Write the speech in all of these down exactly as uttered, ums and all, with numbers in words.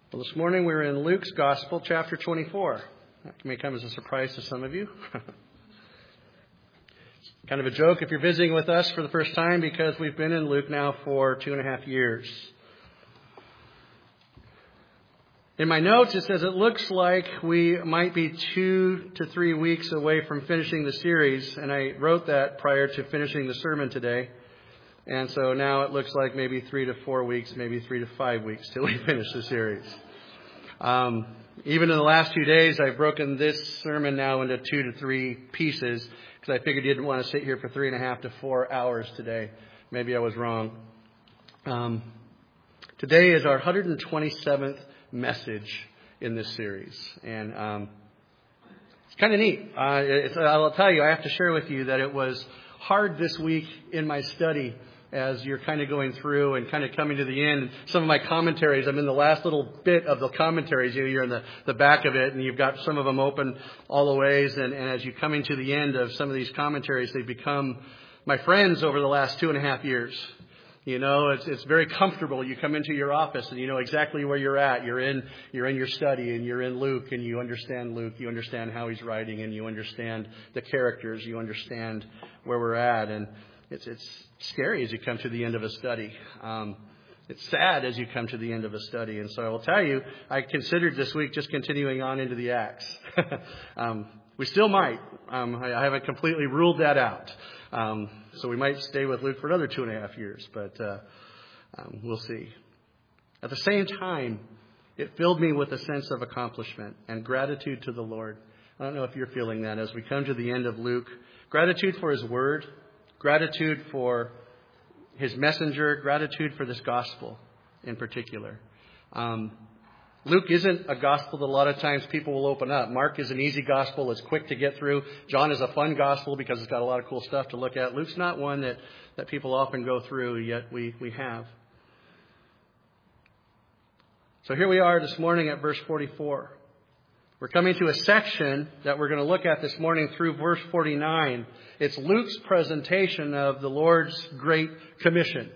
Well, this morning we're in Luke's Gospel, chapter twenty-four. That may come as a surprise to some of you. Kind of a joke if you're visiting with us for the first time, because we've been in Luke now for two and a half years. In my notes, it says it looks like we might be two to three weeks away from finishing the series, and I wrote that prior to finishing the sermon today. And so now it looks like maybe three to four weeks, maybe three to five weeks till we finish the series. Um, even in the last few days, I've broken this sermon now into two to three pieces because I figured you didn't want to sit here for three and a half to four hours today. Maybe I was wrong. Um, today is our one hundred twenty-seventh message in this series. And um, it's kind of neat. Uh, it's, I'll tell you, I have to share with you that it was hard this week in my study as you're kind of going through and kind of coming to the end. Some of my commentaries, I'm in the last little bit of the commentaries. You know, you're in the, the back of it, and you've got some of them open all the ways. And, and as you're coming to the end of some of these commentaries, they've become my friends over the last two and a half years. You know, it's it's very comfortable. You come into your office and you know exactly where you're at. You're in you're in your study and you're in Luke and you understand Luke. You understand how he's writing and you understand the characters. You understand where we're at. And it's it's scary as you come to the end of a study. Um, it's sad as you come to the end of a study. And so I will tell you, I considered this week just continuing on into the Acts. um, we still might. Um, I, I haven't completely ruled that out. Um, so we might stay with Luke for another two and a half years, but uh, um, we'll see. At the same time, it filled me with a sense of accomplishment and gratitude to the Lord. I don't know if you're feeling that as we come to the end of Luke. Gratitude for His Word, gratitude for His messenger, gratitude for this gospel in particular. Um, Luke isn't a gospel that a lot of times people will open up. Mark is an easy gospel. It's quick to get through. John is a fun gospel because it's got a lot of cool stuff to look at. Luke's not one that, that people often go through, yet we, we have. So here we are this morning at verse forty-four. We're coming to a section that we're going to look at this morning through verse forty-nine. It's Luke's presentation of the Lord's Great Commission.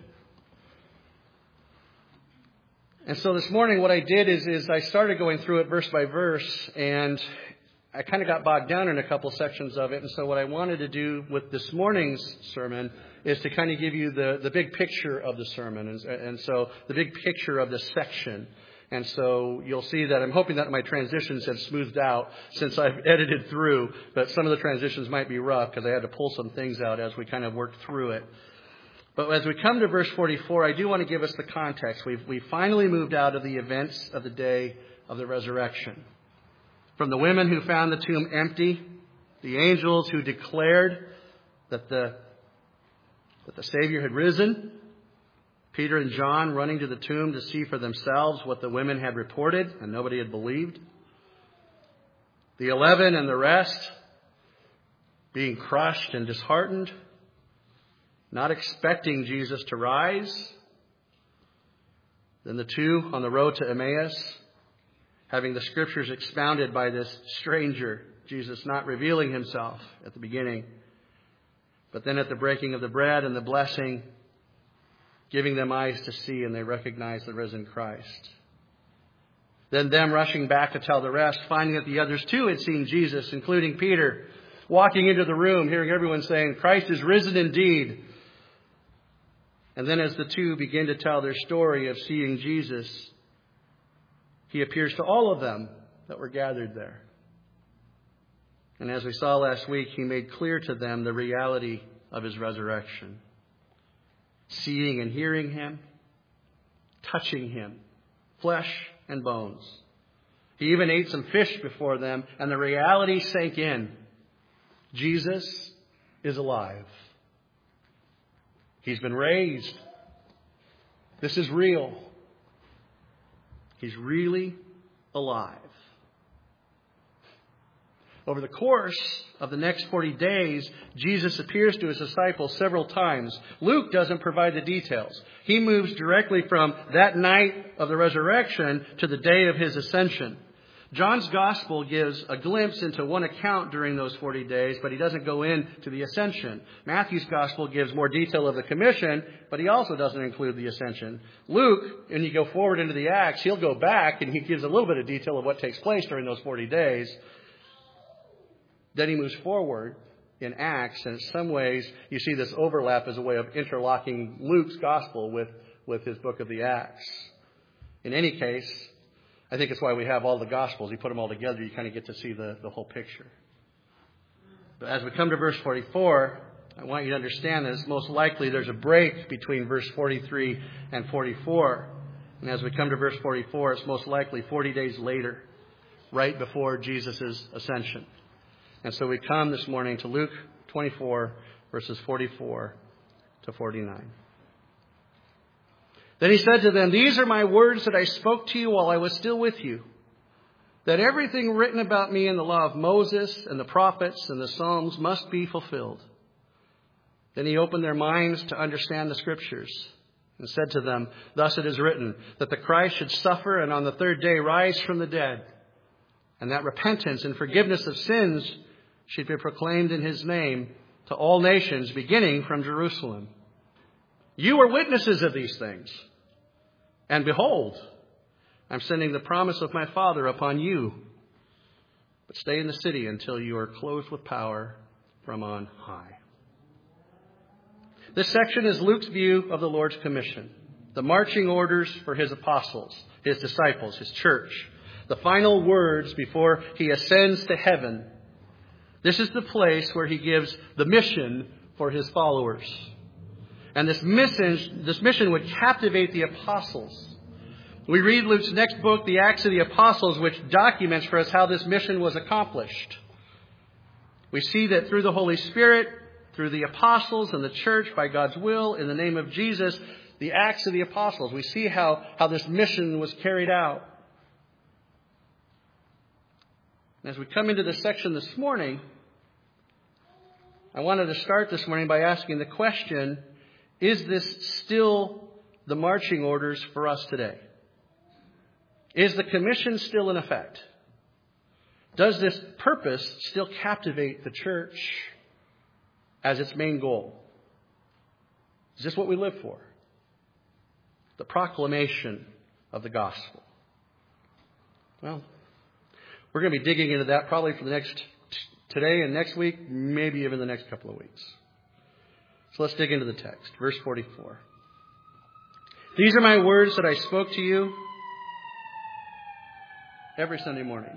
And so this morning what I did is, is I started going through it verse by verse, and I kind of got bogged down in a couple sections of it. And so what I wanted to do with this morning's sermon is to kind of give you the, the big picture of the sermon. And, and so the big picture of this section. And so you'll see that I'm hoping that my transitions have smoothed out since I've edited through, but some of the transitions might be rough because I had to pull some things out as we kind of worked through it. But as we come to verse forty-four, I do want to give us the context. We've we finally moved out of the events of the day of the resurrection. From the women who found the tomb empty, the angels who declared that the, that the Savior had risen, Peter and John running to the tomb to see for themselves what the women had reported and nobody had believed. The eleven and the rest being crushed and disheartened, not expecting Jesus to rise. Then the two on the road to Emmaus, having the scriptures expounded by this stranger, Jesus not revealing himself at the beginning, but then at the breaking of the bread and the blessing, giving them eyes to see, and they recognize the risen Christ. Then them rushing back to tell the rest, finding that the others too had seen Jesus, including Peter, walking into the room, hearing everyone saying, Christ is risen indeed. And then as the two begin to tell their story of seeing Jesus, He appears to all of them that were gathered there. And as we saw last week, He made clear to them the reality of His resurrection. Seeing and hearing Him, touching Him, flesh and bones. He even ate some fish before them, and the reality sank in. Jesus is alive. He's been raised. This is real. He's really alive. Over the course of the next forty days, Jesus appears to His disciples several times. Luke doesn't provide the details. He moves directly from that night of the resurrection to the day of His ascension. John's gospel gives a glimpse into one account during those forty days, but he doesn't go into the ascension. Matthew's gospel gives more detail of the commission, but he also doesn't include the ascension. Luke, when you go forward into the Acts, he'll go back and he gives a little bit of detail of what takes place during those forty days. Then he moves forward in Acts, and in some ways you see this overlap as a way of interlocking Luke's gospel with, with his book of the Acts. In any case, I think it's why we have all the Gospels. You put them all together, you kind of get to see the, the whole picture. But as we come to verse forty-four, I want you to understand that it's most likely there's a break between verse forty-three and forty-four. And as we come to verse forty-four, it's most likely forty days later, right before Jesus' ascension. And so we come this morning to Luke twenty-four, verses forty-four to forty-nine. Then he said to them, "These are my words that I spoke to you while I was still with you, that everything written about me in the law of Moses and the prophets and the Psalms must be fulfilled." Then he opened their minds to understand the Scriptures and said to them, "Thus it is written, that the Christ should suffer and on the third day rise from the dead, and that repentance and forgiveness of sins should be proclaimed in his name to all nations, beginning from Jerusalem. You are witnesses of these things. And behold, I'm sending the promise of my Father upon you. But stay in the city until you are clothed with power from on high." This section is Luke's view of the Lord's commission, the marching orders for his apostles, his disciples, his church, the final words before he ascends to heaven. This is the place where he gives the mission for his followers. And this mission, this mission would captivate the apostles. We read Luke's next book, the Acts of the Apostles, which documents for us how this mission was accomplished. We see that through the Holy Spirit, through the apostles and the church, by God's will, in the name of Jesus, the Acts of the Apostles, we see how, how this mission was carried out. And as we come into this section this morning, I wanted to start this morning by asking the question, is this still the marching orders for us today? Is the commission still in effect? Does this purpose still captivate the church as its main goal? Is this what we live for? The proclamation of the gospel. Well, we're going to be digging into that probably for the next today and next week, maybe even the next couple of weeks. So let's dig into the text. Verse forty-four. "These are my words that I spoke to you every Sunday morning.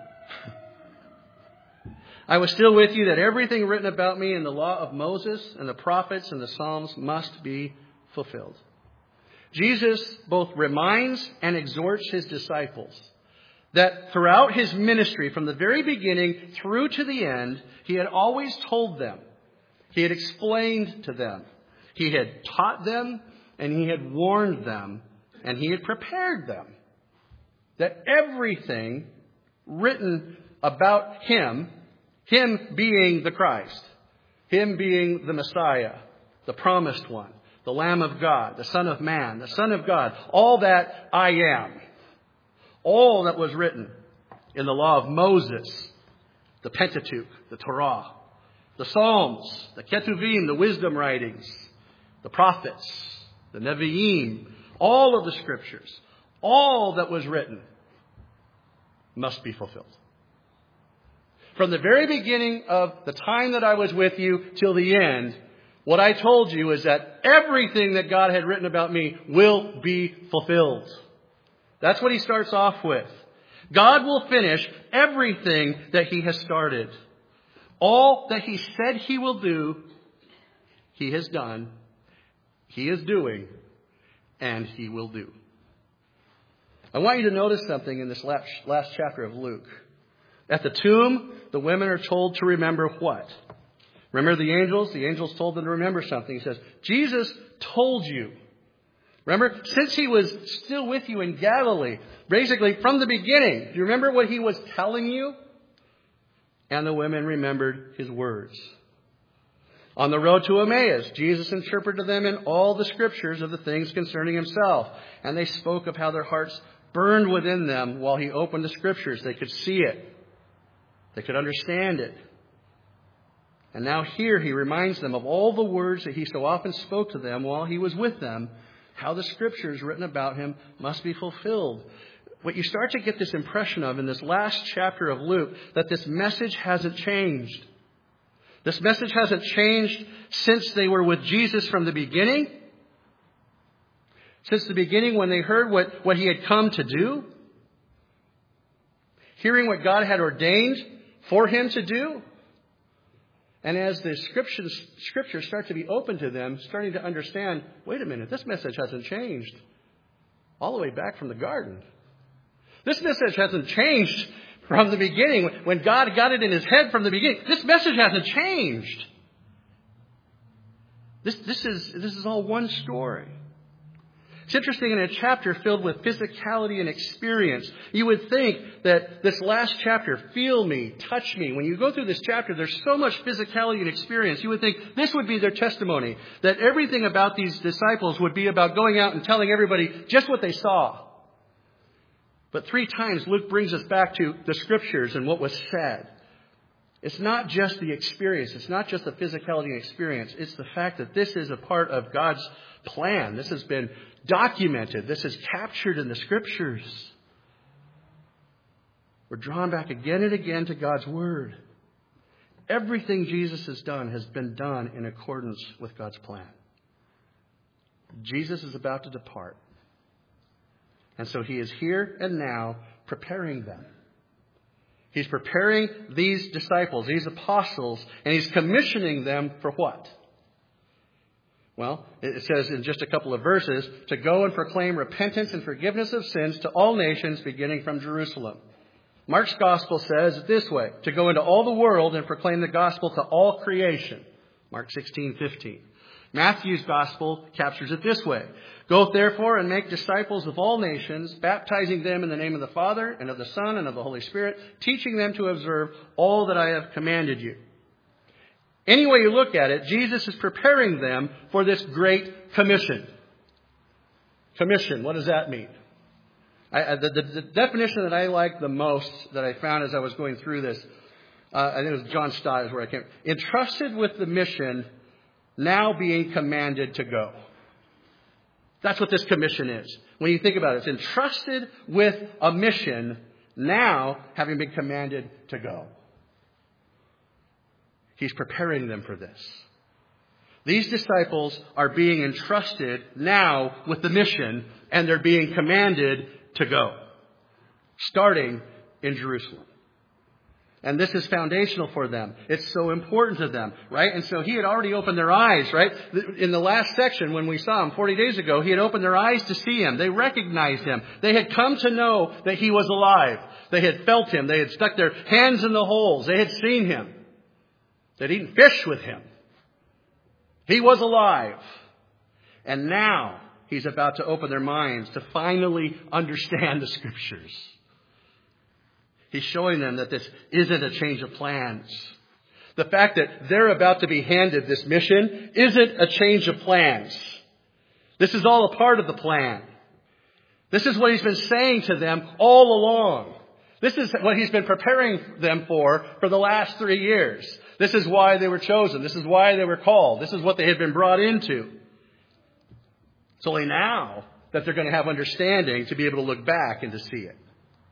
I was still with you, that everything written about me in the law of Moses and the prophets and the Psalms must be fulfilled." Jesus both reminds and exhorts his disciples that throughout his ministry, from the very beginning through to the end, he had always told them, he had explained to them, he had taught them, and he had warned them, and he had prepared them that everything written about him, him being the Christ, him being the Messiah, the promised one, the Lamb of God, the Son of Man, the Son of God, all that I am, all that was written in the law of Moses, the Pentateuch, the Torah, the Psalms, the Ketuvim, the wisdom writings, the prophets, the Nevi'im, all of the Scriptures, all that was written must be fulfilled. From the very beginning of the time that I was with you till the end, what I told you is that everything that God had written about me will be fulfilled. That's what he starts off with. God will finish everything that he has started. All that he said he will do, he has done, he is doing, and he will do. I want you to notice something in this last, last chapter of Luke. At the tomb, the women are told to remember what? Remember the angels? The angels told them to remember something. He says, Jesus told you. Remember, since he was still with you in Galilee, basically from the beginning, do you remember what he was telling you? And the women remembered his words. On the road to Emmaus, Jesus interpreted to them in all the Scriptures of the things concerning himself. And they spoke of how their hearts burned within them while he opened the Scriptures. They could see it. They could understand it. And now here he reminds them of all the words that he so often spoke to them while he was with them, how the Scriptures written about him must be fulfilled. What you start to get this impression of in this last chapter of Luke, that this message hasn't changed. This message hasn't changed since they were with Jesus from the beginning. Since the beginning when they heard what, what he had come to do. Hearing what God had ordained for him to do. And as the scriptures, scriptures start to be open to them, starting to understand, wait a minute, this message hasn't changed all the way back from the garden. This message hasn't changed from the beginning. When God got it in his head from the beginning, this message hasn't changed. This, this is, this is all one story. It's interesting, in a chapter filled with physicality and experience, you would think that this last chapter, feel me, touch me, when you go through this chapter, there's so much physicality and experience, you would think this would be their testimony, that everything about these disciples would be about going out and telling everybody just what they saw. But three times Luke brings us back to the Scriptures and what was said. It's not just the experience. It's not just the physicality and experience. It's the fact that this is a part of God's plan. This has been documented. This is captured in the Scriptures. We're drawn back again and again to God's Word. Everything Jesus has done has been done in accordance with God's plan. Jesus is about to depart. And so he is here and now preparing them. He's preparing these disciples, these apostles, and he's commissioning them for what? Well, it says in just a couple of verses, to go and proclaim repentance and forgiveness of sins to all nations, beginning from Jerusalem. Mark's gospel says it this way, to go into all the world and proclaim the gospel to all creation. Mark sixteen fifteen. Matthew's gospel captures it this way. Go therefore and make disciples of all nations, baptizing them in the name of the Father and of the Son and of the Holy Spirit, teaching them to observe all that I have commanded you. Any way you look at it, Jesus is preparing them for this great commission. Commission, what does that mean? I, the, the, the definition that I like the most that I found as I was going through this, uh, I think it was John Stott is where I came. Entrusted with the mission, now being commanded to go. That's what this commission is. When you think about it, it's entrusted with a mission, now having been commanded to go. He's preparing them for this. These disciples are being entrusted now with the mission, and they're being commanded to go, starting in Jerusalem. And this is foundational for them. It's so important to them, right? And so he had already opened their eyes, right? In the last section, when we saw him forty days ago, he had opened their eyes to see him. They recognized him. They had come to know that he was alive. They had felt him. They had stuck their hands in the holes. They had seen him. They'd eaten fish with him. He was alive. And now he's about to open their minds to finally understand the Scriptures. He's showing them that this isn't a change of plans. The fact that they're about to be handed this mission isn't a change of plans. This is all a part of the plan. This is what he's been saying to them all along. This is what he's been preparing them for for the last three years. This is why they were chosen. This is why they were called. This is what they had been brought into. It's only now that they're going to have understanding to be able to look back and to see it.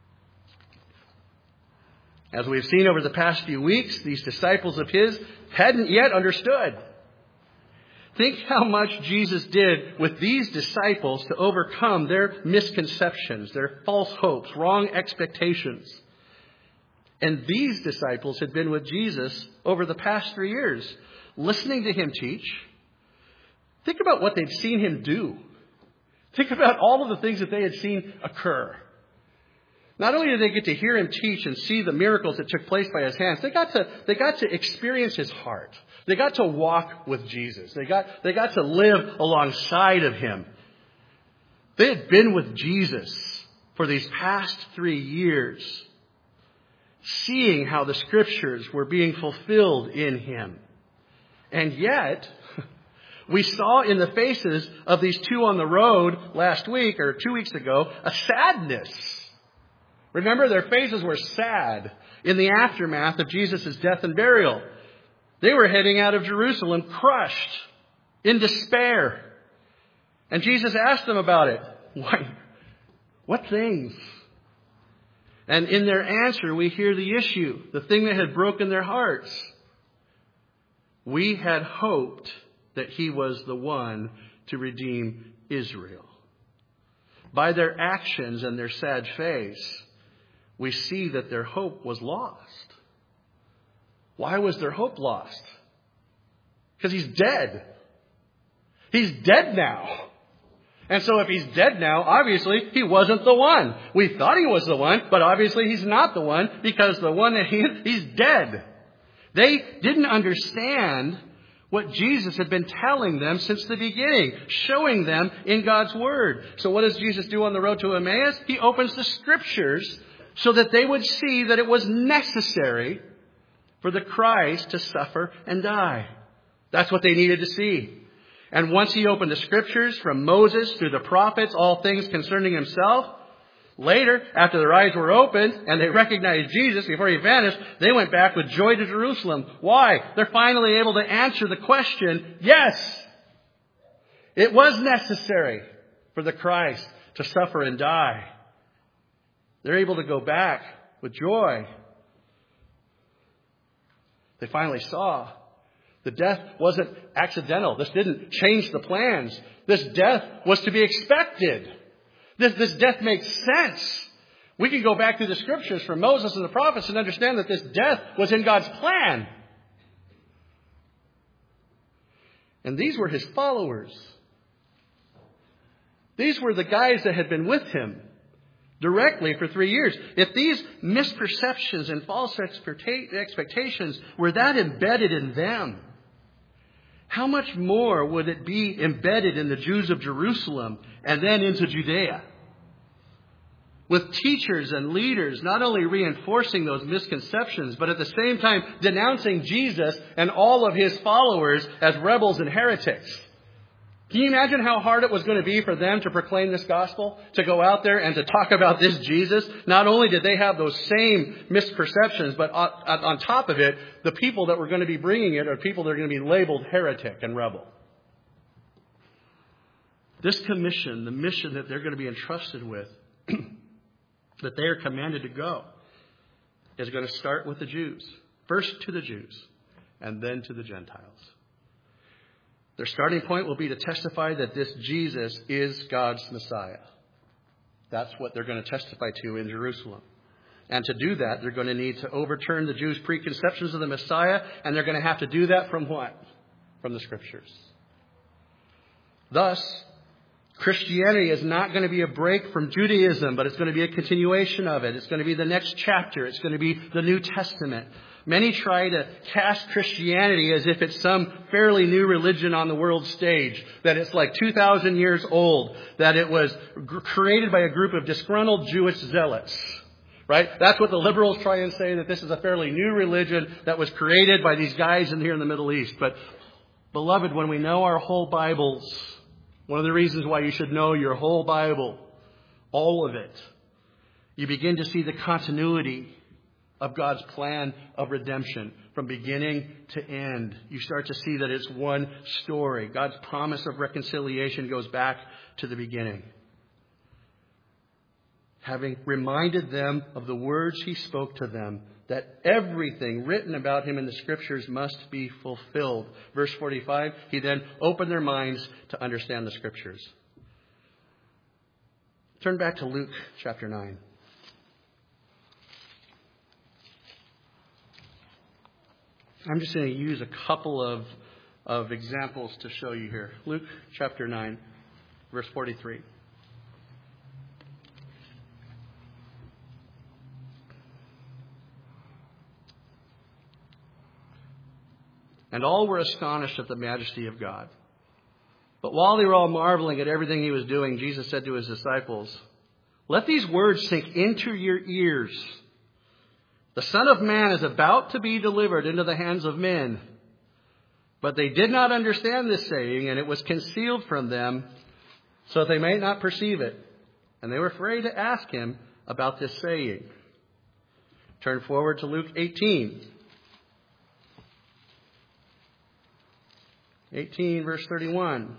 As we've seen over the past few weeks, these disciples of his hadn't yet understood. Think how much Jesus did with these disciples to overcome their misconceptions, their false hopes, wrong expectations. And these disciples had been with Jesus over the past three years, listening to him teach. Think about what they'd seen him do. Think about all of the things that they had seen occur. Not only did they get to hear him teach and see the miracles that took place by his hands, they got to, they got to experience his heart. They got to walk with Jesus. They got, they got to live alongside of him. They had been with Jesus for these past three years, seeing how the Scriptures were being fulfilled in him. And yet, We saw in the faces of these two on the road last week or two weeks ago a sadness. Remember, their faces were sad in the aftermath of Jesus' death and burial. They were heading out of Jerusalem crushed, in despair. And Jesus asked them about it. Why? What things? And in their answer, we hear the issue, the thing that had broken their hearts. We had hoped that he was the one to redeem Israel. By their actions and their sad face, we see that their hope was lost. Why was their hope lost? Because he's dead. He's dead now. And so if he's dead now, obviously he wasn't the one. We thought he was the one, but obviously he's not the one because the one that he, he's dead. They didn't understand what Jesus had been telling them since the beginning, showing them in God's Word. So what does Jesus do on the road to Emmaus? He opens the Scriptures so that they would see that it was necessary for the Christ to suffer and die. That's what they needed to see. And once he opened the Scriptures from Moses through the prophets, all things concerning himself, later, after their eyes were opened and they recognized Jesus before he vanished, they went back with joy to Jerusalem. Why? They're finally able to answer the question, yes, it was necessary for the Christ to suffer and die. They're able to go back with joy. They finally saw the death wasn't accidental. This didn't change the plans. This death was to be expected. This, this death makes sense. We can go back through the Scriptures from Moses and the prophets and understand that this death was in God's plan. And these were his followers. These were the guys that had been with him directly for three years. If these misperceptions and false expectations were that embedded in them, how much more would it be embedded in the Jews of Jerusalem and then into Judea? With teachers and leaders not only reinforcing those misconceptions, but at the same time denouncing Jesus and all of his followers as rebels and heretics. Can you imagine how hard it was going to be for them to proclaim this gospel? To go out there and to talk about this Jesus? Not only did they have those same misperceptions, but on top of it, the people that were going to be bringing it are people that are going to be labeled heretic and rebel. This commission, the mission that they're going to be entrusted with, that they are commanded to go, is going to start with the Jews. First to the Jews, and then to the Gentiles. Their starting point will be to testify that this Jesus is God's Messiah. That's what they're going to testify to in Jerusalem. And to do that, they're going to need to overturn the Jews' preconceptions of the Messiah, and they're going to have to do that from what? From the Scriptures. Thus, Christianity is not going to be a break from Judaism, but it's going to be a continuation of it. It's going to be the next chapter. It's going to be the New Testament. Many try to cast Christianity as if it's some fairly new religion on the world stage, that it's like two thousand years old, that it was g- created by a group of disgruntled Jewish zealots. Right? That's what the liberals try and say, that this is a fairly new religion that was created by these guys in here in the Middle East. But, beloved, when we know our whole Bibles, one of the reasons why you should know your whole Bible, all of it, you begin to see the continuity of God's plan of redemption from beginning to end. You start to see that it's one story. God's promise of reconciliation goes back to the beginning. Having reminded them of the words he spoke to them, that everything written about him in the Scriptures must be fulfilled. Verse forty-five, he then opened their minds to understand the Scriptures. Turn back to Luke chapter nine. I'm just going to use a couple of, of examples to show you here. Luke chapter nine, verse forty-three. And all were astonished at the majesty of God. But while they were all marveling at everything he was doing, Jesus said to his disciples, "Let these words sink into your ears. The Son of Man is about to be delivered into the hands of men. But they did not understand this saying, and it was concealed from them, so that they might not perceive it. And they were afraid to ask him about this saying. Turn forward to Luke eighteen. eighteen, verse thirty-one.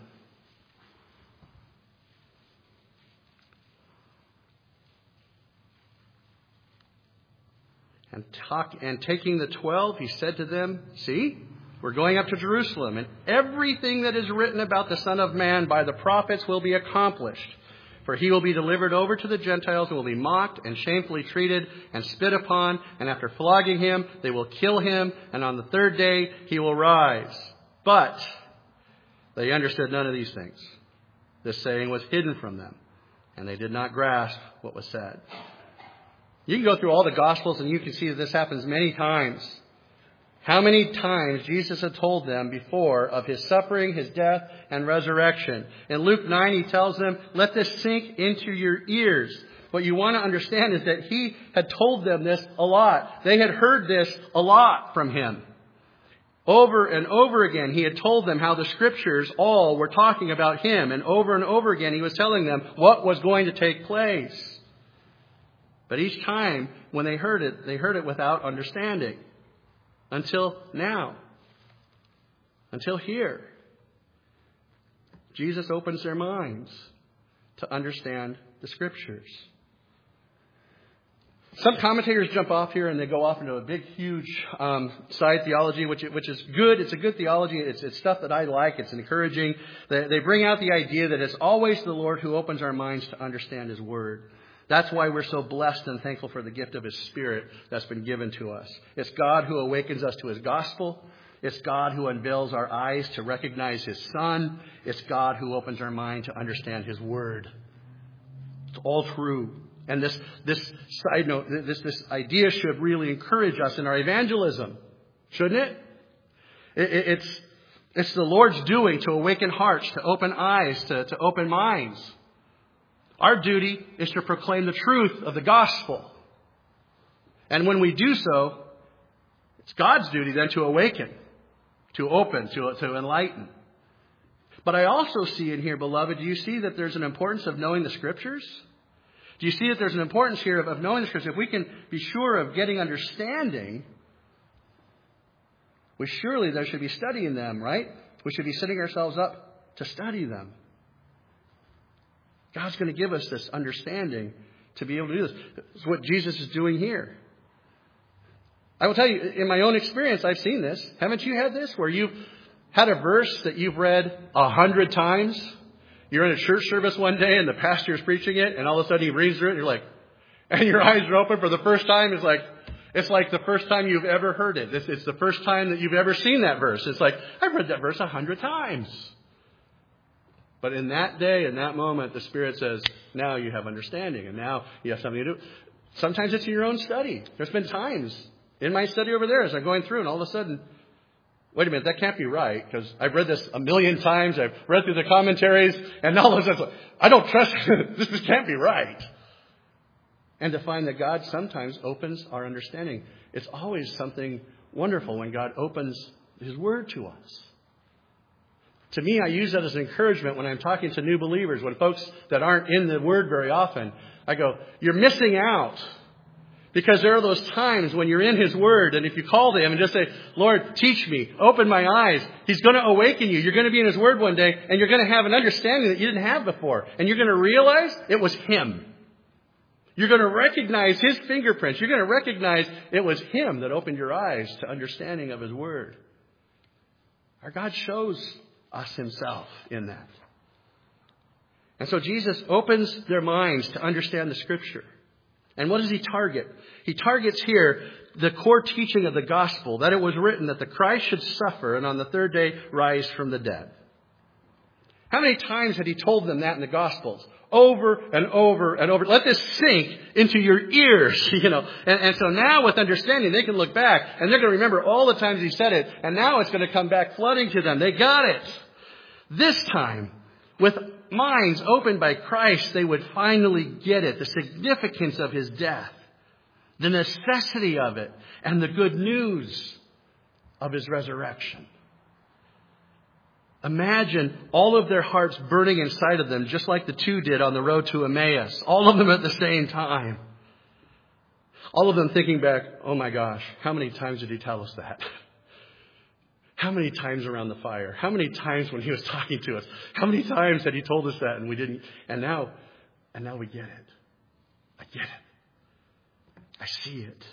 And, talk, and taking the twelve, he said to them, see, we're going up to Jerusalem, and everything that is written about the Son of Man by the prophets will be accomplished. For he will be delivered over to the Gentiles and will be mocked and shamefully treated and spit upon. And after flogging him, they will kill him. And on the third day, he will rise. But they understood none of these things. This saying was hidden from them, and they did not grasp what was said. You can go through all the Gospels and you can see that this happens many times. How many times Jesus had told them before of his suffering, his death, and resurrection. In Luke nine, he tells them, let this sink into your ears. What you want to understand is that he had told them this a lot. They had heard this a lot from him. Over and over again, he had told them how the Scriptures all were talking about him. And over and over again, he was telling them what was going to take place. But each time when they heard it, they heard it without understanding. Until now. Until here. Jesus opens their minds to understand the Scriptures. Some commentators jump off here and they go off into a big, huge um, side theology, which which is good. It's a good theology. It's, it's stuff that I like. It's encouraging. They, they bring out the idea that it's always the Lord who opens our minds to understand His Word. That's why we're so blessed and thankful for the gift of His Spirit that's been given to us. It's God who awakens us to His gospel. It's God who unveils our eyes to recognize His Son. It's God who opens our mind to understand His Word. It's all true. And this this side note, this this idea should really encourage us in our evangelism, shouldn't it? it, it it's it's the Lord's doing to awaken hearts, to open eyes, to, to open minds. Our duty is to proclaim the truth of the gospel. And when we do so, it's God's duty then to awaken, to open, to, to enlighten. But I also see in here, beloved, do you see that there's an importance of knowing the Scriptures? Do you see that there's an importance here of, of knowing the Scriptures? If we can be sure of getting understanding, we surely there should be studying them, right? We should be setting ourselves up to study them. God's going to give us this understanding to be able to do this. It's what Jesus is doing here. I will tell you, in my own experience, I've seen this. Haven't you had this? Where you've had a verse that you've read a hundred times. You're in a church service one day and the pastor is preaching it, and all of a sudden he reads through it and you're like, and your eyes are open for the first time. It's like, it's like the first time you've ever heard it. It's, it's the first time that you've ever seen that verse. It's like, I've read that verse a hundred times. But in that day, in that moment, the Spirit says, now you have understanding, and now you have something to do. Sometimes it's in your own study. There's been times in my study over there as I'm going through, and all of a sudden, wait a minute, that can't be right, because I've read this a million times. I've read through the commentaries, and all of a sudden, I don't trust it. This just can't be right. And to find that God sometimes opens our understanding. It's always something wonderful when God opens His Word to us. To me, I use that as an encouragement when I'm talking to new believers, when folks that aren't in the Word very often. I go, you're missing out. Because there are those times when you're in His Word, and if you call to Him and just say, Lord, teach me, open my eyes, He's going to awaken you. You're going to be in His Word one day, and you're going to have an understanding that you didn't have before. And you're going to realize it was Him. You're going to recognize His fingerprints. You're going to recognize it was Him that opened your eyes to understanding of His Word. Our God shows us Himself in that. And so Jesus opens their minds to understand the Scripture. And what does He target? He targets here the core teaching of the gospel, that it was written that the Christ should suffer and on the third day rise from the dead. How many times had He told them that in the Gospels? Over and over and over. Let this sink into your ears, you know. And, and so now with understanding, they can look back and they're going to remember all the times He said it. And now it's going to come back flooding to them. They got it. This time, with minds opened by Christ, they would finally get it. The significance of His death. The necessity of it. And the good news of His resurrection. Imagine all of their hearts burning inside of them, just like the two did on the road to Emmaus. All of them at the same time. All of them thinking back, oh my gosh, how many times did he tell us that? How many times around the fire? How many times when he was talking to us? How many times had he told us that and we didn't? And now, and now we get it. I get it. I see it.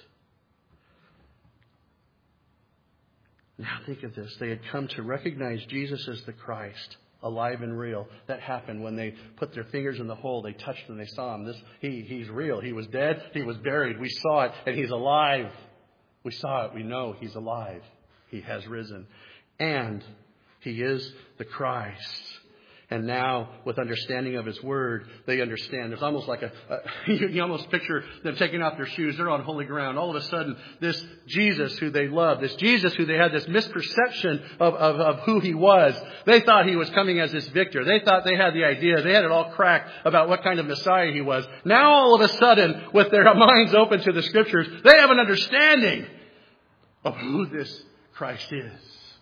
Now think of this. They had come to recognize Jesus as the Christ, alive and real. That happened when they put their fingers in the hole. They touched and they saw him. This, he, he's real. He was dead. He was buried. We saw it. And he's alive. We saw it. We know he's alive. He has risen. And he is the Christ. And now, with understanding of his word, they understand. There's almost like a, a you, you almost picture them taking off their shoes. They're on holy ground. All of a sudden, this Jesus who they loved, this Jesus who they had this misperception of, of, of who he was, they thought he was coming as this victor. They thought they had the idea. They had it all cracked about what kind of Messiah he was. Now, all of a sudden, with their minds open to the Scriptures, they have an understanding of who this Christ is.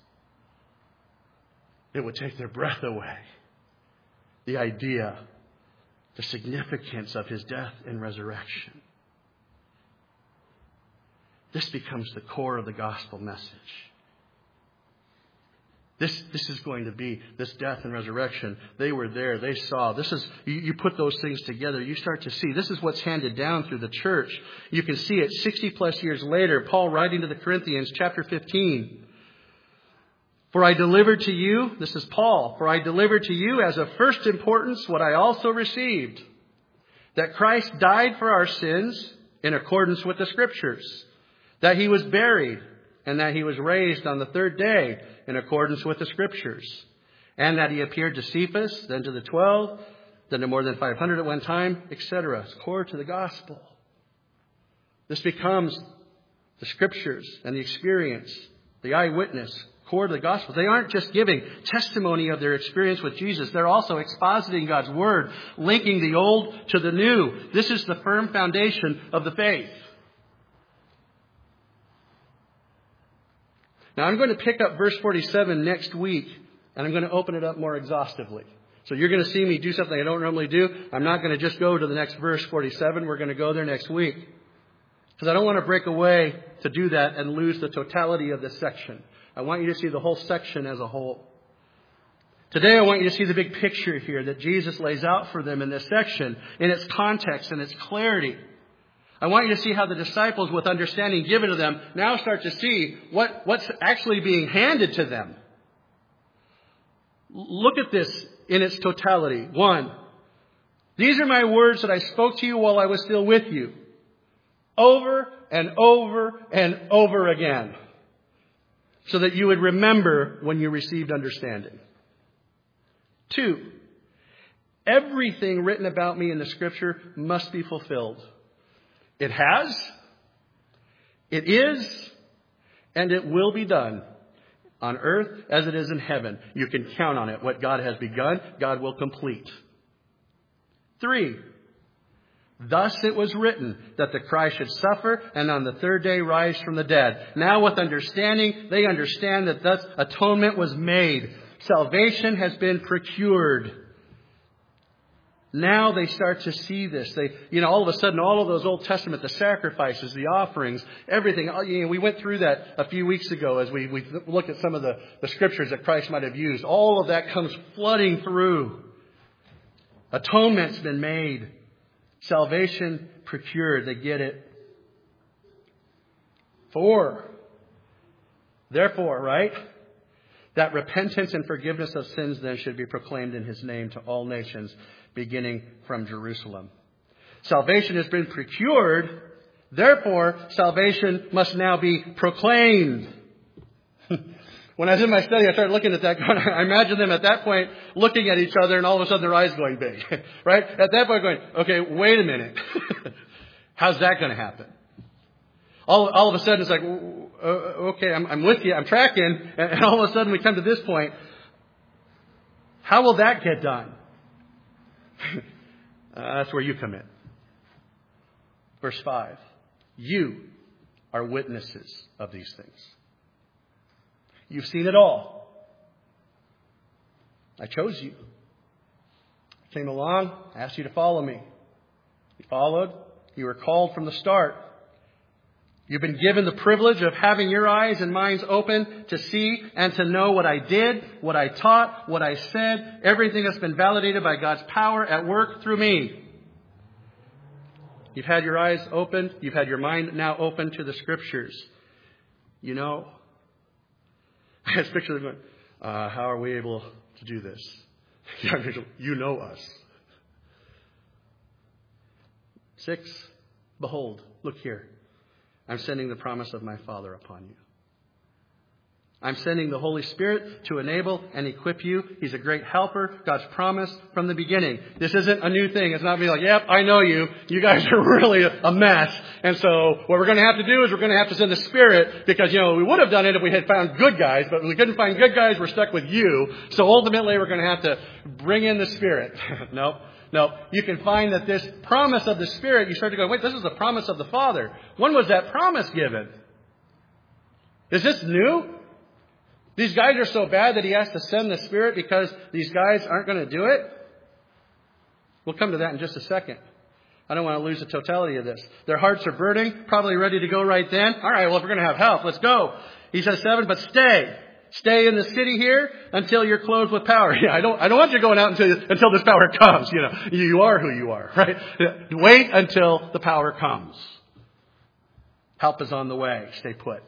It would take their breath away. The idea, the significance of his death and resurrection. This becomes the core of the gospel message. This, this is going to be this death and resurrection. They were there. They saw. This is, you, you put those things together. You start to see. This is what's handed down through the church. You can see it sixty plus years later. Paul writing to the Corinthians, chapter fifteen. For I delivered to you, this is Paul, for I delivered to you as of first importance what I also received, that Christ died for our sins in accordance with the Scriptures, that he was buried, and that he was raised on the third day in accordance with the Scriptures, and that he appeared to Cephas, then to the twelve, then to more than five hundred at one time, et cetera. It's core to the gospel. This becomes the Scriptures and the experience, the eyewitness, core to the gospel. They aren't just giving testimony of their experience with Jesus. They're also expositing God's word, linking the old to the new. This is the firm foundation of the faith. Now I'm going to pick up verse forty-seven next week, and I'm going to open it up more exhaustively. So you're going to see me do something I don't normally do. I'm not going to just go to the next verse, forty-seven. We're going to go there next week. Because I don't want to break away to do that and lose the totality of this section. I want you to see the whole section as a whole. Today I want you to see the big picture here that Jesus lays out for them in this section, in its context and its clarity. I want you to see how the disciples, with understanding given to them, now start to see what, what's actually being handed to them. Look at this in its totality. One, these are my words that I spoke to you while I was still with you. Over and over and over again. So that you would remember when you received understanding. Two, everything written about me in the Scripture must be fulfilled. It has, it is, and it will be done on earth as it is in heaven. You can count on it. What God has begun, God will complete. Three, thus it was written that the Christ should suffer and on the third day rise from the dead. Now with understanding, they understand that thus atonement was made. Salvation has been procured. Now they start to see this. They, you know, all of a sudden, all of those Old Testament, the sacrifices, the offerings, everything. You know, we went through that a few weeks ago as we, we looked at some of the, the scriptures that Christ might have used. All of that comes flooding through. Atonement's been made. Salvation procured. They get it. Four. Therefore, right? That repentance and forgiveness of sins then should be proclaimed in his name to all nations, beginning from Jerusalem. Salvation has been procured. Therefore, salvation must now be proclaimed. When I was in my study, I started looking at that. I imagine them at that point looking at each other and all of a sudden their eyes going big. Right? At that point going, okay, wait a minute. How's that going to happen? All, all of a sudden it's like, okay, I'm, I'm with you. I'm tracking. And all of a sudden we come to this point. How will that get done? uh, that's where you come in. Verse five. You are witnesses of these things. You've seen it all. I chose you. I came along, asked you to follow me. You followed. You were called from the start. You've been given the privilege of having your eyes and minds open to see and to know what I did, what I taught, what I said, everything that's been validated by God's power at work through me. You've had your eyes opened. You've had your mind now open to the Scriptures. You know, I had pictures going, uh, how are we able to do this? You know us. Six, behold, look here. I'm sending the promise of my Father upon you. I'm sending the Holy Spirit to enable and equip you. He's a great helper. God's promise from the beginning. This isn't a new thing. It's not being like, yep, I know you. You guys are really a mess. And so what we're going to have to do is we're going to have to send the Spirit because, you know, we would have done it if we had found good guys, but we couldn't find good guys. We're stuck with you. So ultimately we're going to have to bring in the Spirit. Nope. No, you can find that this promise of the Spirit, you start to go, wait, this is the promise of the Father. When was that promise given? Is this new? These guys are so bad that he has to send the Spirit because these guys aren't going to do it? We'll come to that in just a second. I don't want to lose the totality of this. Their hearts are burning, probably ready to go right then. All right, well, if we're going to have help, let's go. He says seven, but stay. Stay in the city here until you're clothed with power. Yeah, I don't, I don't want you going out until, until this power comes. You know, you are who you are, right? Wait until the power comes. Help is on the way. Stay put.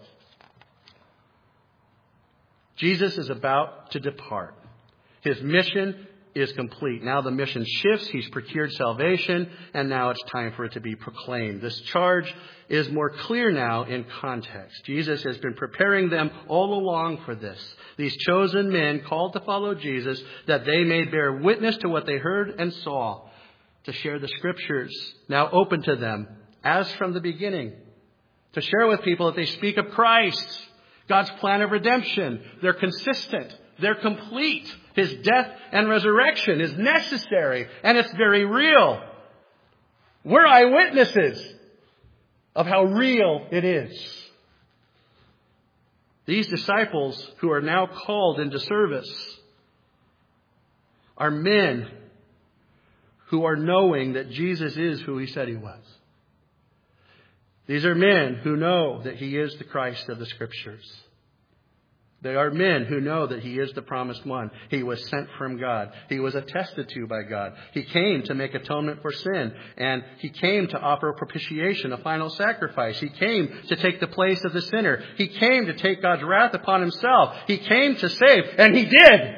Jesus is about to depart. His mission is complete. Now the mission shifts. He's procured salvation, and now it's time for it to be proclaimed. This charge is more clear now in context. Jesus has been preparing them all along for this. These chosen men called to follow Jesus, that they may bear witness to what they heard and saw, to share the Scriptures, now open to them, as from the beginning, to share with people that they speak of Christ, God's plan of redemption. They're consistent. They're complete. His death and resurrection is necessary, and it's very real. We're eyewitnesses of how real it is. These disciples who are now called into service are men who are knowing that Jesus is who he said he was. These are men who know that he is the Christ of the Scriptures. They are men who know that he is the promised one. He was sent from God. He was attested to by God. He came to make atonement for sin. And he came to offer a propitiation, a final sacrifice. He came to take the place of the sinner. He came to take God's wrath upon himself. He came to save, and he did.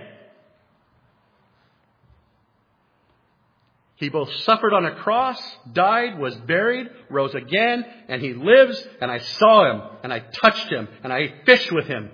He both suffered on a cross, died, was buried, rose again, and he lives, and I saw him, and I touched him, and I fished with him.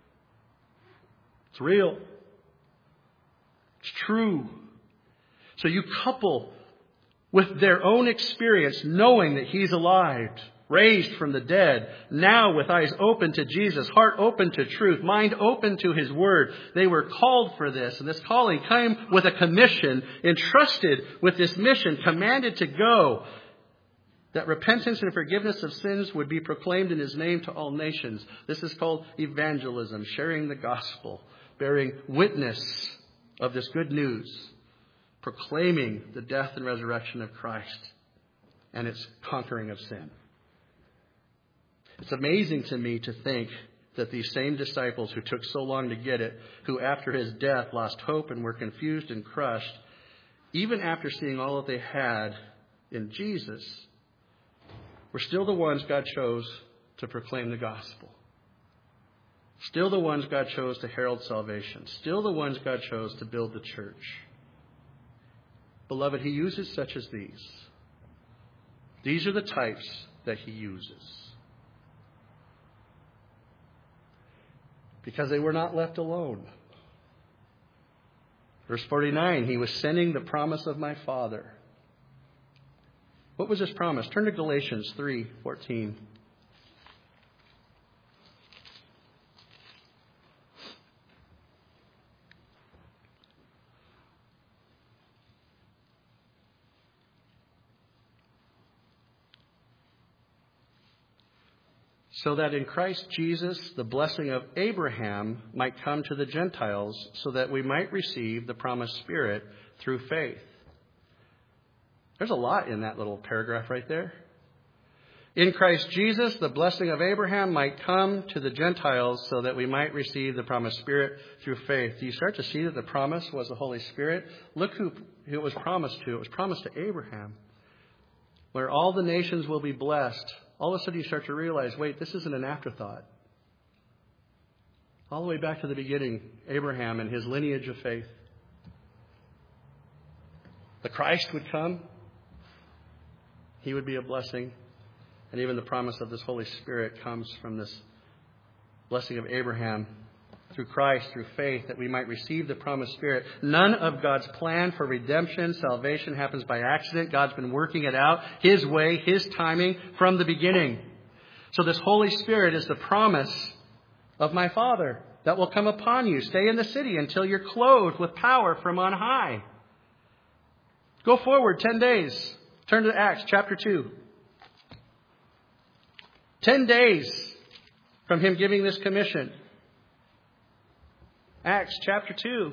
It's real. It's true. So you couple with their own experience, knowing that he's alive, raised from the dead, now with eyes open to Jesus, heart open to truth, mind open to his word. They were called for this, and this calling came with a commission, entrusted with this mission, commanded to go, that repentance and forgiveness of sins would be proclaimed in his name to all nations. This is called evangelism, sharing the gospel, bearing witness of this good news, proclaiming the death and resurrection of Christ and its conquering of sin. It's amazing to me to think that these same disciples who took so long to get it, who after his death lost hope and were confused and crushed, even after seeing all that they had in Jesus, were still the ones God chose to proclaim the gospel. Still the ones God chose to herald salvation. Still the ones God chose to build the church. Beloved, he uses such as these. These are the types that he uses. Because they were not left alone. Verse forty-nine, he was sending the promise of my Father. What was this promise? Turn to Galatians three fourteen. so that in Christ Jesus the blessing of Abraham might come to the Gentiles, so that we might receive the promised Spirit through faith. There's a lot in that little paragraph right there. In Christ Jesus, the blessing of Abraham might come to the Gentiles so that we might receive the promised Spirit through faith. Do you start to see that the promise was the Holy Spirit? Look who, who it was promised to. It was promised to Abraham, where all the nations will be blessed. All of a sudden you start to realize, wait, this isn't an afterthought. All the way back to the beginning, Abraham and his lineage of faith. The Christ would come. He would be a blessing. And even the promise of this Holy Spirit comes from this blessing of Abraham through Christ, through faith, that we might receive the promised Spirit. None of God's plan for redemption, salvation happens by accident. God's been working it out His way, His timing from the beginning. So this Holy Spirit is the promise of my Father that will come upon you. Stay in the city until you're clothed with power from on high. Go forward ten days. Turn to Acts chapter two. Ten days from Him giving this commission. Acts chapter two.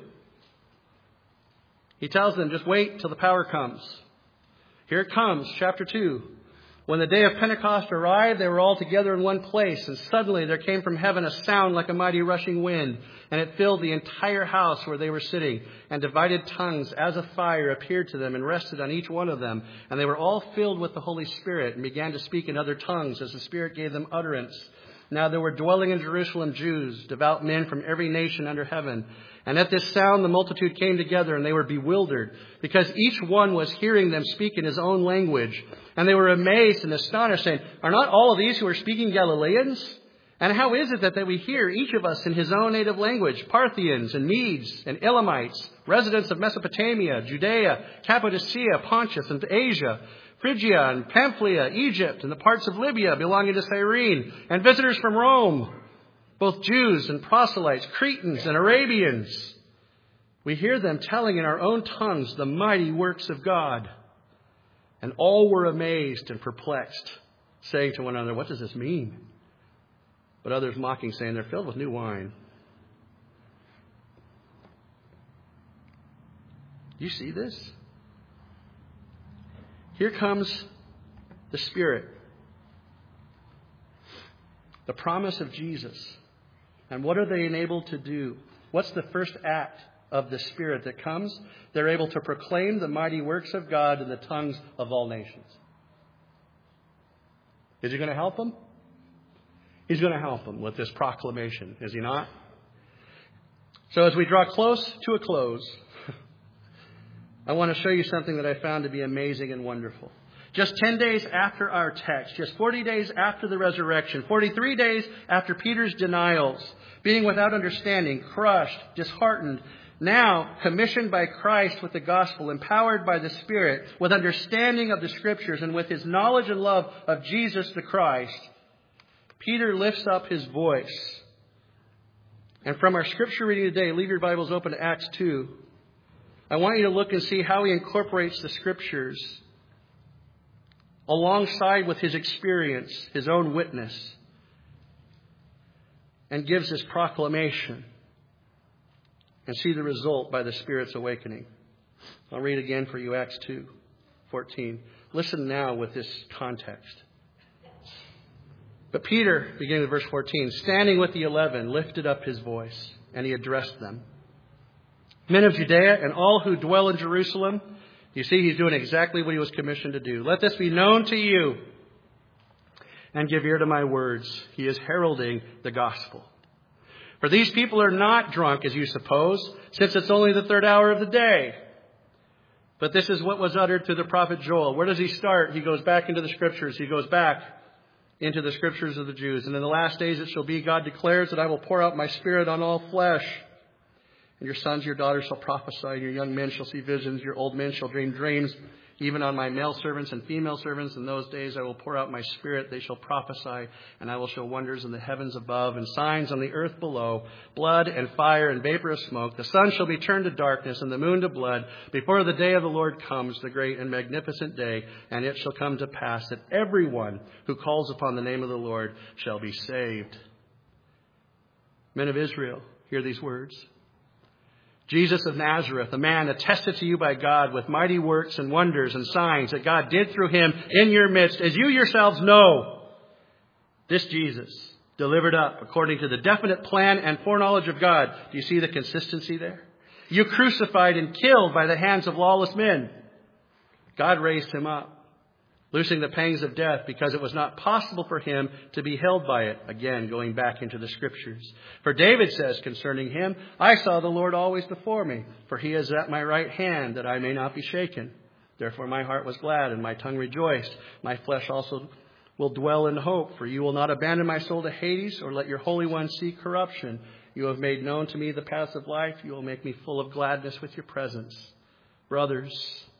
He tells them, just wait till the power comes. Here it comes, chapter two. When the day of Pentecost arrived, they were all together in one place, and suddenly there came from heaven a sound like a mighty rushing wind, and it filled the entire house where they were sitting, and divided tongues as a fire appeared to them and rested on each one of them. And they were all filled with the Holy Spirit and began to speak in other tongues as the Spirit gave them utterance. Now there were dwelling in Jerusalem Jews, devout men from every nation under heaven. And at this sound the multitude came together, and they were bewildered, because each one was hearing them speak in his own language. And they were amazed and astonished, saying, are not all of these who are speaking Galileans? And how is it that, that we hear each of us in his own native language? Parthians and Medes and Elamites, residents of Mesopotamia, Judea, Cappadocia, Pontus and Asia, Phrygia and Pamphylia, Egypt, and the parts of Libya belonging to Cyrene, and visitors from Rome, both Jews and proselytes, Cretans and Arabians. We hear them telling in our own tongues the mighty works of God. And all were amazed and perplexed, saying to one another, what does this mean? But others mocking, saying, they're filled with new wine. You see this? Here comes the Spirit. The promise of Jesus. And what are they enabled to do? What's the first act of the Spirit that comes? They're able to proclaim the mighty works of God in the tongues of all nations. Is He going to help them? He's going to help them with this proclamation, is He not? So as we draw close to a close, I want to show you something that I found to be amazing and wonderful. Just ten days after our text, just forty days after the resurrection, forty-three days after Peter's denials, being without understanding, crushed, disheartened, now commissioned by Christ with the gospel, empowered by the Spirit, with understanding of the Scriptures, and with his knowledge and love of Jesus the Christ, Peter lifts up his voice. And from our Scripture reading today, leave your Bibles open to Acts two. I want you to look and see how he incorporates the Scriptures alongside with his experience, his own witness, and gives his proclamation, and see the result by the Spirit's awakening. I'll read again for you, Acts two fourteen. Listen now with this context. But Peter, beginning with verse fourteen, standing with the eleven, lifted up his voice, and he addressed them. Men of Judea and all who dwell in Jerusalem, you see, he's doing exactly what he was commissioned to do. Let this be known to you, and give ear to my words. He is heralding the gospel. For these people are not drunk, as you suppose, since it's only the third hour of the day. But this is what was uttered through the prophet Joel. Where does he start? He goes back into the Scriptures. He goes back into the Scriptures of the Jews. And in the last days it shall be, God declares, that I will pour out my Spirit on all flesh. And your sons, your daughters shall prophesy, and your young men shall see visions, your old men shall dream dreams. Even on my male servants and female servants in those days I will pour out my Spirit. They shall prophesy, and I will show wonders in the heavens above and signs on the earth below, blood and fire and vapor of smoke. The sun shall be turned to darkness and the moon to blood before the day of the Lord comes, the great and magnificent day. And it shall come to pass that everyone who calls upon the name of the Lord shall be saved. Men of Israel, hear these words. Jesus of Nazareth, a man attested to you by God with mighty works and wonders and signs that God did through him in your midst, as you yourselves know. This Jesus, delivered up according to the definite plan and foreknowledge of God. Do you see the consistency there? You crucified and killed by the hands of lawless men. God raised him up, loosing the pangs of death, because it was not possible for him to be held by it. Again, going back into the Scriptures. For David says concerning him, I saw the Lord always before me, for he is at my right hand, that I may not be shaken. Therefore my heart was glad, and my tongue rejoiced. My flesh also will dwell in hope, for you will not abandon my soul to Hades, or let your Holy One see corruption. You have made known to me the paths of life. You will make me full of gladness with your presence. Brothers,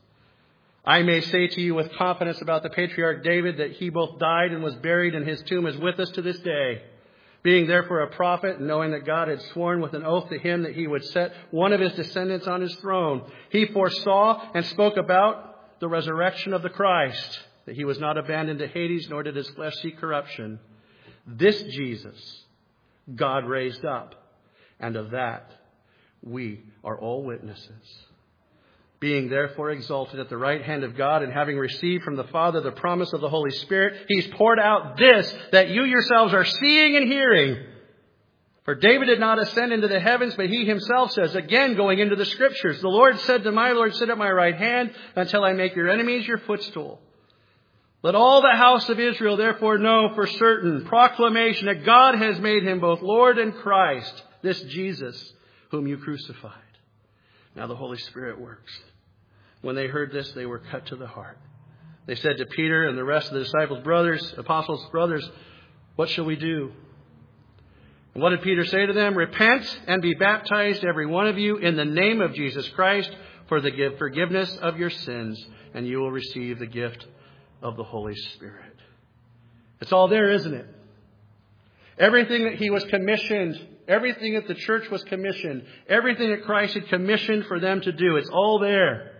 I may say to you with confidence about the patriarch David that he both died and was buried, and his tomb is with us to this day. Being therefore a prophet, knowing that God had sworn with an oath to him that he would set one of his descendants on his throne, he foresaw and spoke about the resurrection of the Christ, that he was not abandoned to Hades, nor did his flesh see corruption. This Jesus God raised up, and of that we are all witnesses. Being therefore exalted at the right hand of God, and having received from the Father the promise of the Holy Spirit, he's poured out this that you yourselves are seeing and hearing. For David did not ascend into the heavens, but he himself says, again going into the Scriptures, the Lord said to my Lord, sit at my right hand until I make your enemies your footstool. Let all the house of Israel therefore know for certain, proclamation, that God has made him both Lord and Christ, this Jesus whom you crucified. Now the Holy Spirit works. When they heard this, they were cut to the heart. They said to Peter and the rest of the disciples, brothers, apostles, brothers, what shall we do? And what did Peter say to them? Repent and be baptized, every one of you, in the name of Jesus Christ, for the forgiveness of your sins, and you will receive the gift of the Holy Spirit. It's all there, isn't it? Everything that he was commissioned, everything that the church was commissioned, everything that Christ had commissioned for them to do, it's all there.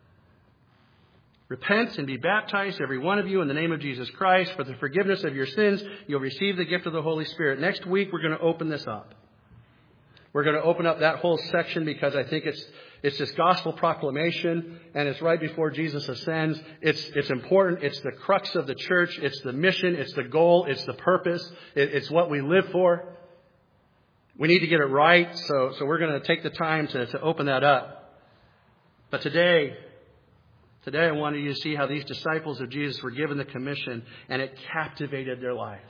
Repent and be baptized, every one of you, in the name of Jesus Christ, for the forgiveness of your sins. You'll receive the gift of the Holy Spirit. Next week, we're going to open this up. We're going to open up that whole section because I think it's it's this gospel proclamation, and it's right before Jesus ascends. It's it's important. It's the crux of the church. It's the mission. It's the goal. It's the purpose. It, it's what we live for. We need to get it right, so so we're going to take the time to, to open that up. But today, today I wanted you to see how these disciples of Jesus were given the commission, and it captivated their life.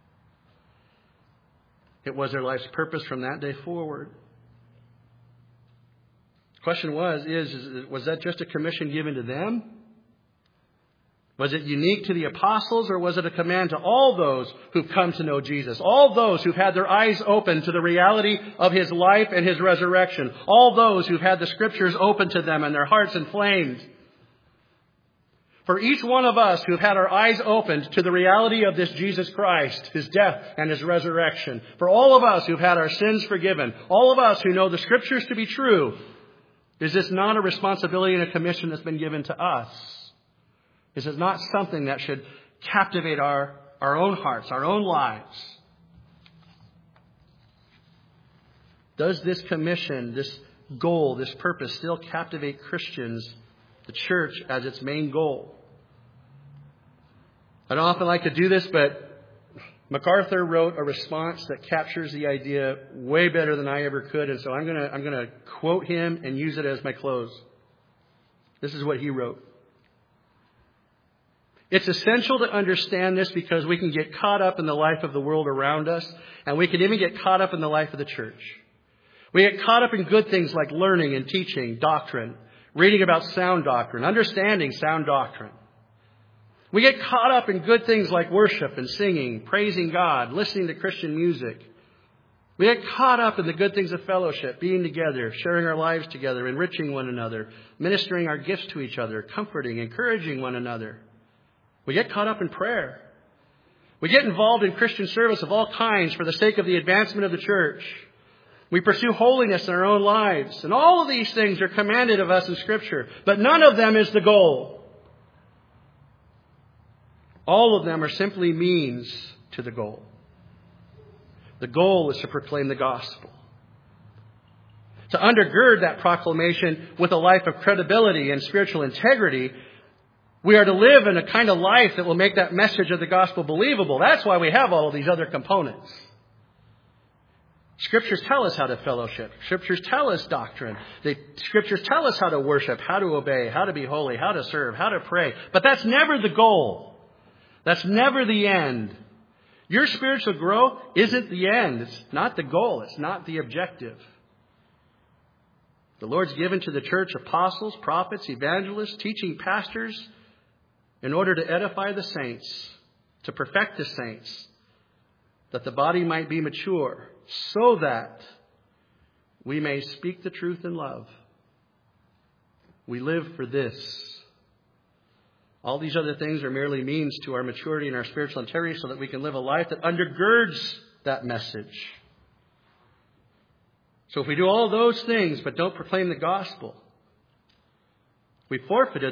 It was their life's purpose from that day forward. The question was, is, is, was that just a commission given to them? Was it unique to the apostles, or was it a command to all those who've come to know Jesus? All those who've had their eyes open to the reality of his life and his resurrection. All those who've had the Scriptures open to them and their hearts inflamed. For each one of us who've had our eyes opened to the reality of this Jesus Christ, his death and his resurrection. For all of us who've had our sins forgiven. All of us who know the Scriptures to be true. Is this not a responsibility and a commission that's been given to us? Is it not something that should captivate our, our own hearts, our own lives? Does this commission, this goal, this purpose still captivate Christians, the church, as its main goal? I don't often like to do this, but MacArthur wrote a response that captures the idea way better than I ever could, and so I'm gonna I'm gonna quote him and use it as my close. This is what he wrote. It's essential to understand this because we can get caught up in the life of the world around us, and we can even get caught up in the life of the church. We get caught up in good things like learning and teaching, doctrine, reading about sound doctrine, understanding sound doctrine. We get caught up in good things like worship and singing, praising God, listening to Christian music. We We get caught up in the good things of fellowship, being together, sharing our lives together, enriching one another, ministering our gifts to each other, comforting, encouraging one another. We get caught up in prayer. We get involved in Christian service of all kinds for the sake of the advancement of the church. We pursue holiness in our own lives. And all of these things are commanded of us in Scripture. But none of them is the goal. All of them are simply means to the goal. The goal is to proclaim the gospel. To undergird that proclamation with a life of credibility and spiritual integrity, we are to live in a kind of life that will make that message of the gospel believable. That's why we have all of these other components. Scriptures tell us how to fellowship. Scriptures tell us doctrine. The Scriptures tell us how to worship, how to obey, how to be holy, how to serve, how to pray. But that's never the goal. That's never the end. Your spiritual growth isn't the end. It's not the goal. It's not the objective. The Lord's given to the church apostles, prophets, evangelists, teaching pastors in order to edify the saints, to perfect the saints, that the body might be mature, so that we may speak the truth in love. We live for this. All these other things are merely means to our maturity and our spiritual integrity so that we can live a life that undergirds that message. So if we do all those things but don't proclaim the gospel, we forfeited